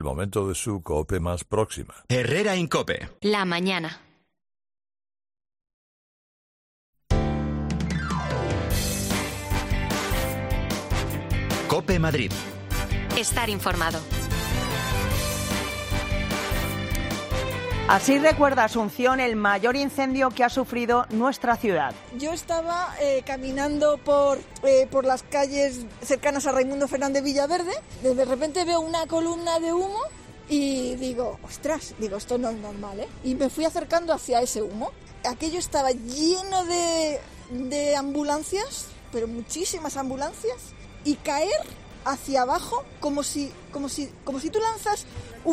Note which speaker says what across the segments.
Speaker 1: El momento de su COPE más próxima.
Speaker 2: Herrera en COPE.
Speaker 3: La mañana.
Speaker 2: COPE Madrid.
Speaker 3: Estar informado.
Speaker 4: Así recuerda Asunción el mayor incendio que ha sufrido nuestra ciudad.
Speaker 5: Yo estaba caminando por las calles cercanas a Raimundo Fernández Villaverde. De repente veo una columna de humo y digo, ostras, esto no es normal, ¿eh? Y me fui acercando hacia ese humo. Aquello estaba lleno de ambulancias, pero muchísimas ambulancias, y caer hacia abajo como si tú lanzas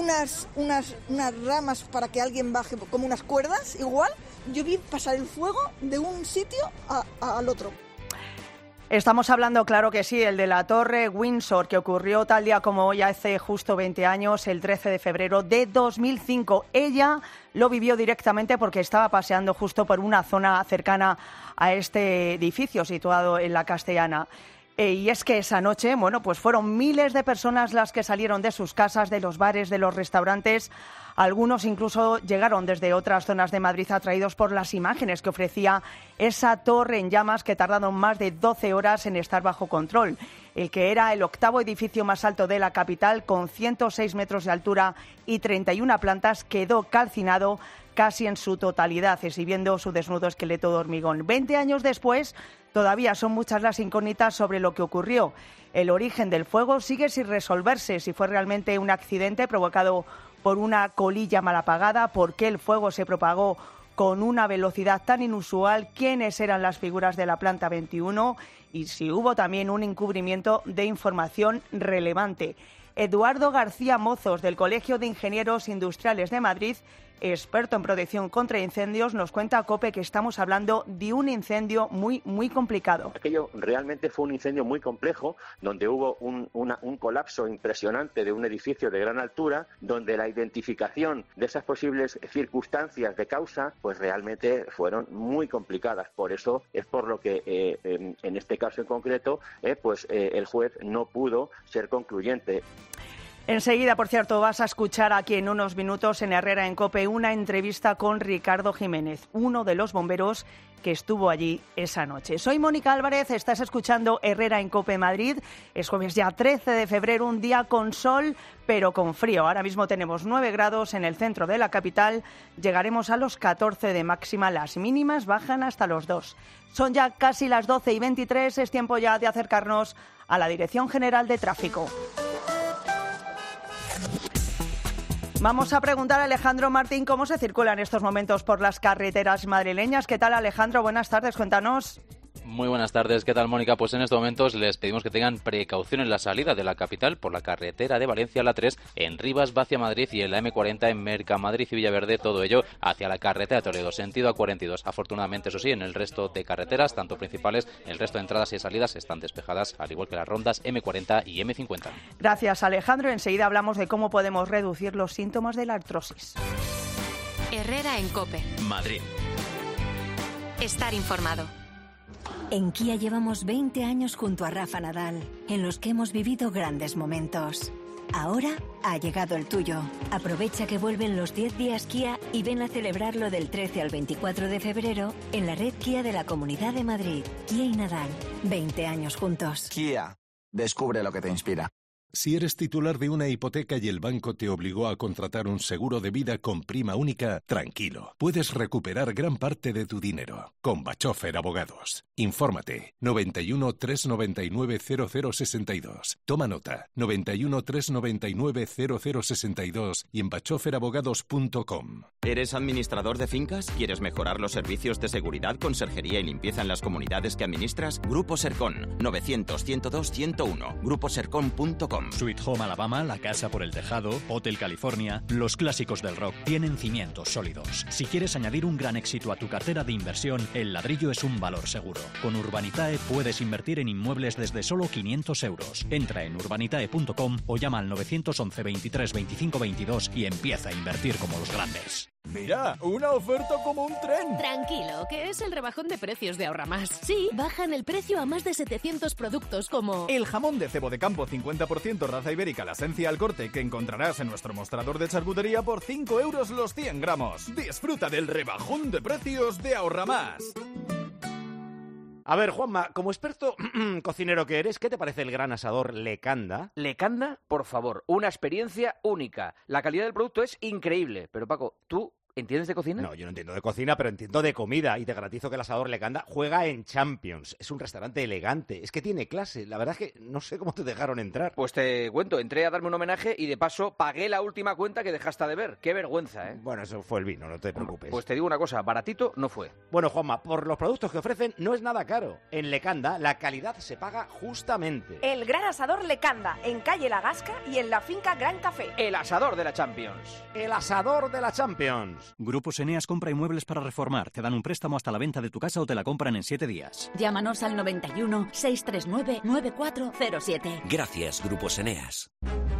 Speaker 5: unas ramas para que alguien baje, como unas cuerdas, igual. Yo vi pasar el fuego de un sitio al otro.
Speaker 4: Estamos hablando, claro que sí, el de la Torre Windsor, que ocurrió tal día como hoy, hace justo 20 años, el 13 de febrero de 2005. Ella lo vivió directamente porque estaba paseando justo por una zona cercana a este edificio situado en la Castellana. Y es que esa noche, pues fueron miles de personas las que salieron de sus casas, de los bares, de los restaurantes. Algunos incluso llegaron desde otras zonas de Madrid atraídos por las imágenes que ofrecía esa torre en llamas que tardaron más de 12 horas en estar bajo control. El que era el octavo edificio más alto de la capital, con 106 metros de altura y 31 plantas, quedó calcinado casi en su totalidad, exhibiendo su desnudo esqueleto de hormigón. 20 años después, todavía son muchas las incógnitas sobre lo que ocurrió. El origen del fuego sigue sin resolverse, si fue realmente un accidente provocado por una colilla mal apagada, por qué el fuego se propagó con una velocidad tan inusual, quiénes eran las figuras de la planta 21 y si hubo también un encubrimiento de información relevante. Eduardo García Mozos, del Colegio de Ingenieros Industriales de Madrid, experto en protección contra incendios, nos cuenta a COPE que estamos hablando de un incendio muy, muy complicado.
Speaker 6: Aquello realmente fue un incendio muy complejo, donde hubo un colapso impresionante de un edificio de gran altura, donde la identificación de esas posibles circunstancias de causa, pues realmente fueron muy complicadas. Por eso es por lo que en este caso en concreto, el juez no pudo ser concluyente.
Speaker 4: Enseguida, por cierto, vas a escuchar aquí en unos minutos en Herrera en COPE una entrevista con Ricardo Jiménez, uno de los bomberos que estuvo allí esa noche. Soy Mónica Álvarez, estás escuchando Herrera en COPE Madrid. Es jueves ya 13 de febrero, un día con sol, pero con frío. Ahora mismo tenemos 9 grados en el centro de la capital. Llegaremos a los 14 de máxima, las mínimas bajan hasta los 2. Son ya casi las 12:23, es tiempo ya de acercarnos a la Dirección General de Tráfico. Vamos a preguntar a Alejandro Martín cómo se circula en estos momentos por las carreteras madrileñas. ¿Qué tal, Alejandro? Buenas tardes, cuéntanos.
Speaker 7: Muy buenas tardes, ¿qué tal, Mónica? Pues en estos momentos les pedimos que tengan precaución en la salida de la capital por la carretera de Valencia, la 3, en Rivas, hacia Madrid, y en la M40 en Mercamadrid y Villaverde, todo ello hacia la carretera de Toledo, sentido A42. Afortunadamente, eso sí, en el resto de carreteras, tanto principales, el resto de entradas y salidas están despejadas, al igual que las rondas M40 y M50.
Speaker 4: Gracias, Alejandro. Enseguida hablamos de cómo podemos reducir los síntomas de la artrosis.
Speaker 3: Herrera en COPE.
Speaker 2: Madrid.
Speaker 3: Estar informado.
Speaker 8: En Kia llevamos 20 años junto a Rafa Nadal, en los que hemos vivido grandes momentos. Ahora ha llegado el tuyo. Aprovecha que vuelven los 10 días Kia y ven a celebrarlo del 13 al 24 de febrero en la red Kia de la Comunidad de Madrid. Kia y Nadal, 20 años juntos.
Speaker 9: Kia, descubre lo que te inspira.
Speaker 10: Si eres titular de una hipoteca y el banco te obligó a contratar un seguro de vida con prima única, tranquilo, puedes recuperar gran parte de tu dinero. Con Bachofer Abogados. Infórmate. 91 399 0062. Toma nota. 91 399 0062 y en bachoferabogados.com.
Speaker 11: ¿Eres administrador de fincas? ¿Quieres mejorar los servicios de seguridad, conserjería y limpieza en las comunidades que administras? Grupo Sercon. 900 102 101. gruposercon.com.
Speaker 12: Sweet Home Alabama, La Casa por el Tejado, Hotel California, los clásicos del rock tienen cimientos sólidos. Si quieres añadir un gran éxito a tu cartera de inversión, el ladrillo es un valor seguro. Con Urbanitae puedes invertir en inmuebles desde solo 500 euros. Entra en urbanitae.com o llama al 911 23 25 22 y empieza a invertir como los grandes.
Speaker 13: Mira, una oferta como un tren.
Speaker 14: Tranquilo, que es el rebajón de precios de Ahorramás. Sí, bajan el precio a más de 700 productos como...
Speaker 13: El jamón de cebo de campo 50% 100% raza ibérica la esencia al corte que encontrarás en nuestro mostrador de charcutería por 5 euros los 100 gramos. Disfruta del rebajón de precios de Ahorra Más.
Speaker 15: A ver, Juanma, como experto cocinero que eres, ¿qué te parece el gran asador Lecanda?
Speaker 16: Lecanda, por favor, una experiencia única. La calidad del producto es increíble. Pero Paco, ¿tú entiendes de cocina?
Speaker 15: No, yo no entiendo de cocina, pero entiendo de comida. Y te garantizo que el asador Lecanda juega en Champions. Es un restaurante elegante. Es que tiene clase. La verdad es que no sé cómo te dejaron entrar.
Speaker 16: Pues te cuento, entré a darme un homenaje y de paso pagué la última cuenta que dejaste de ver. Qué vergüenza, ¿eh?
Speaker 15: Bueno, eso fue el vino, no te preocupes.
Speaker 16: Pues te digo una cosa, baratito no fue.
Speaker 15: Bueno, Juanma, por los productos que ofrecen no es nada caro. En Lecanda la calidad se paga justamente.
Speaker 17: El Gran Asador Lecanda, en calle La Gasca y en la finca Gran Café.
Speaker 16: El asador de la Champions.
Speaker 15: El asador de la Champions.
Speaker 12: Grupos Eneas compra inmuebles para reformar. Te dan un préstamo hasta la venta de tu casa o te la compran en 7 días.
Speaker 18: Llámanos al 91 639 9407.
Speaker 19: Gracias, Grupos Eneas.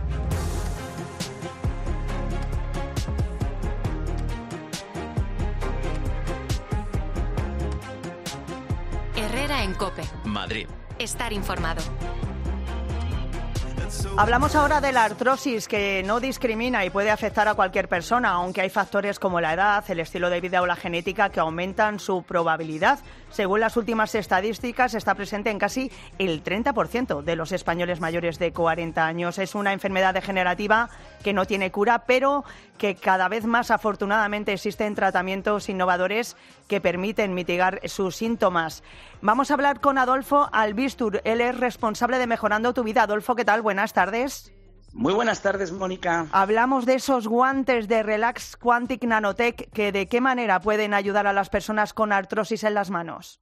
Speaker 3: Herrera en COPE.
Speaker 2: Madrid.
Speaker 3: Estar informado.
Speaker 4: Hablamos ahora de la artrosis, que no discrimina y puede afectar a cualquier persona, aunque hay factores como la edad, el estilo de vida o la genética que aumentan su probabilidad. Según las últimas estadísticas, está presente en casi el 30% de los españoles mayores de 40 años. Es una enfermedad degenerativa que no tiene cura, pero que cada vez más, afortunadamente, existen tratamientos innovadores que permiten mitigar sus síntomas. Vamos a hablar con Adolfo Albistur. Él es responsable de Mejorando tu Vida. Adolfo, ¿qué tal? Buenas tardes.
Speaker 20: Muy buenas tardes, Mónica.
Speaker 4: Hablamos de esos guantes de Relax Quantic Nanotech, que ¿de qué manera pueden ayudar a las personas con artrosis en las manos?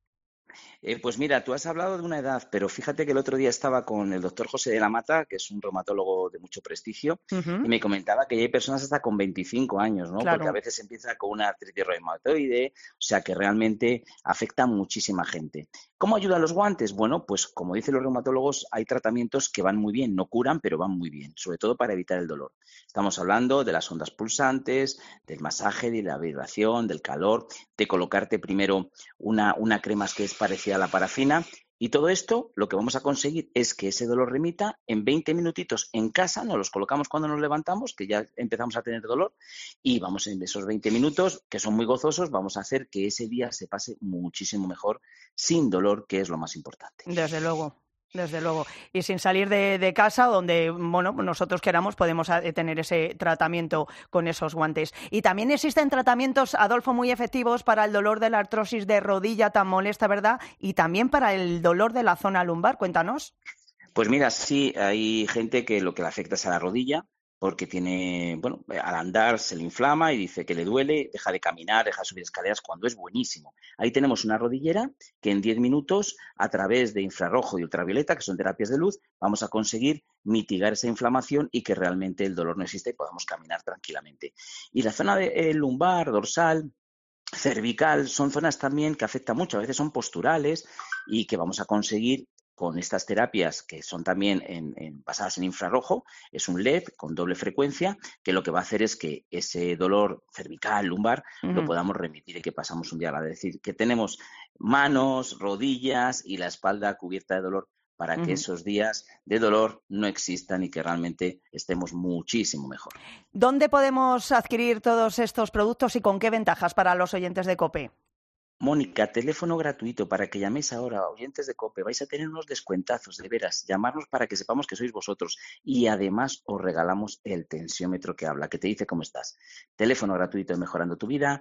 Speaker 20: Pues mira, tú has hablado de una edad, pero fíjate que el otro día estaba con el doctor José de la Mata, que es un reumatólogo de mucho prestigio, y me comentaba que hay personas hasta con 25 años, ¿no?
Speaker 4: Claro.
Speaker 20: Porque a veces empieza con una artritis reumatoide, o sea que realmente afecta a muchísima gente. ¿Cómo ayudan los guantes? Bueno, pues como dicen los reumatólogos, hay tratamientos que van muy bien, no curan, pero van muy bien, sobre todo para evitar el dolor. Estamos hablando de las ondas pulsantes, del masaje, de la vibración, del calor, de colocarte primero una crema que es parecida a la parafina. Y todo esto, lo que vamos a conseguir es que ese dolor remita en 20 minutitos en casa, nos los colocamos cuando nos levantamos, que ya empezamos a tener dolor, y vamos en esos 20 minutos, que son muy gozosos, vamos a hacer que ese día se pase muchísimo mejor, sin dolor, que es lo más importante.
Speaker 4: Desde luego. Desde luego. Y sin salir de casa, donde bueno, nosotros queramos, podemos tener ese tratamiento con esos guantes. Y también existen tratamientos, Adolfo, muy efectivos para el dolor de la artrosis de rodilla tan molesta, ¿verdad? Y también para el dolor de la zona lumbar. Cuéntanos.
Speaker 20: Pues mira, sí, hay gente que lo que le afecta es a la rodilla, porque tiene, bueno, al andar se le inflama y dice que le duele, deja de caminar, deja de subir escaleras, cuando es buenísimo. Ahí tenemos una rodillera que en 10 minutos, a través de infrarrojo y ultravioleta, que son terapias de luz, vamos a conseguir mitigar esa inflamación y que realmente el dolor no exista y podamos caminar tranquilamente. Y la zona de lumbar, dorsal, cervical, son zonas también que afectan mucho, a veces son posturales y que vamos a conseguir con estas terapias que son también basadas en infrarrojo, es un LED con doble frecuencia, que lo que va a hacer es que ese dolor cervical, lumbar, lo podamos remitir y que pasamos un día agradable. Es decir, que tenemos manos, rodillas y la espalda cubierta de dolor para que esos días de dolor no existan y que realmente estemos muchísimo mejor.
Speaker 4: ¿Dónde podemos adquirir todos estos productos y con qué ventajas para los oyentes de COPE?
Speaker 20: Mónica, teléfono gratuito para que llaméis ahora, oyentes de COPE. Vais a tener unos descuentazos, de veras. Llamarnos para que sepamos que sois vosotros. Y además os regalamos el tensiómetro que habla, que te dice cómo estás. Teléfono gratuito de Mejorando tu Vida,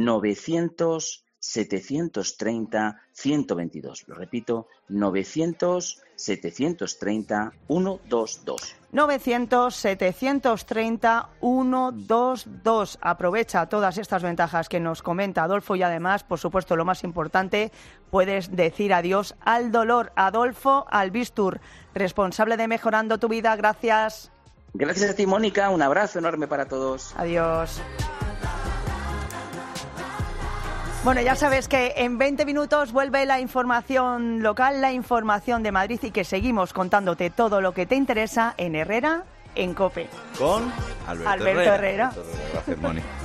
Speaker 20: 900-730-122. Lo repito, 900-730-122. 900-730-122. Aprovecha todas estas ventajas que nos comenta Adolfo y además, por supuesto, lo más importante, puedes decir adiós al dolor. Adolfo Albistur, responsable de Mejorando tu Vida. Gracias. Gracias a ti, Mónica. Un abrazo enorme para todos.
Speaker 4: Adiós. Bueno, ya sabes que en 20 minutos vuelve la información local, la información de Madrid y que seguimos contándote todo lo que te interesa en Herrera en COPE.
Speaker 1: Con
Speaker 4: Alberto Herrera.
Speaker 1: Gracias, Mónica.